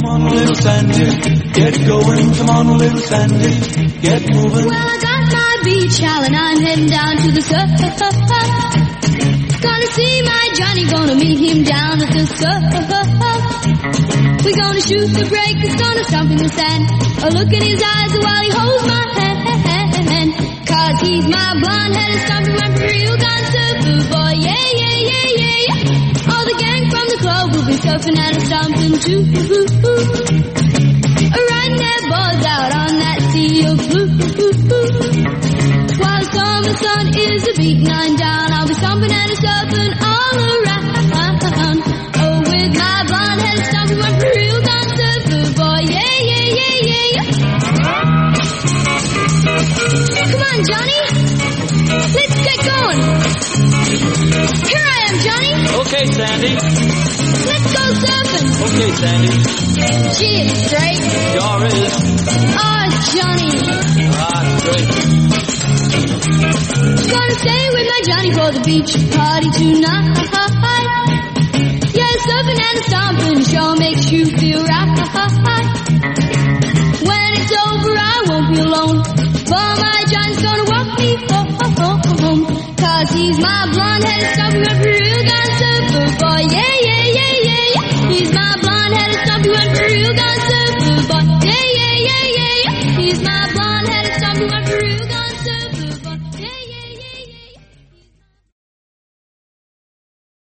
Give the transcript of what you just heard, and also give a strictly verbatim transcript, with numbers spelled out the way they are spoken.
on, little Sandy, get going. Come on, little Sandy, get moving. Well, I got my beach towel and I'm heading down to the surf. Gonna see my Johnny, gonna meet him down at the surf. We're gonna shoot the breakers, gonna stomp in the sand. A look in his eyes while he holds my hand. Cause he's my blonde-headed stomping, my real gone surfer boy. Yeah, yeah, yeah, yeah, yeah. All the gang from the club will be surfing and stomping too. Riding their boards out on that sea of blue. While the summer sun is a beating on down, I'll be stomping and surfing all around. Oh, with my blonde-headed stomping, my real gone surfer boy. Yeah, yeah, yeah, yeah, yeah. Come on, Johnny. Let's get going. Here I am, Johnny. Okay, Sandy. Let's go surfing. Okay, Sandy. Gee, it's great. Sure is. Oh, Johnny. Ah, great. Gonna stay with my Johnny for the beach party tonight. Yeah, surfing and stomping sure makes you feel right. When it's over, I won't be alone. For my John's gonna walk me home. Cause he's my blonde-headed stomping, my real gone surfer boy. Yeah, yeah, yeah, yeah, yeah. He's my blonde-headed stomping, my real gone surfer.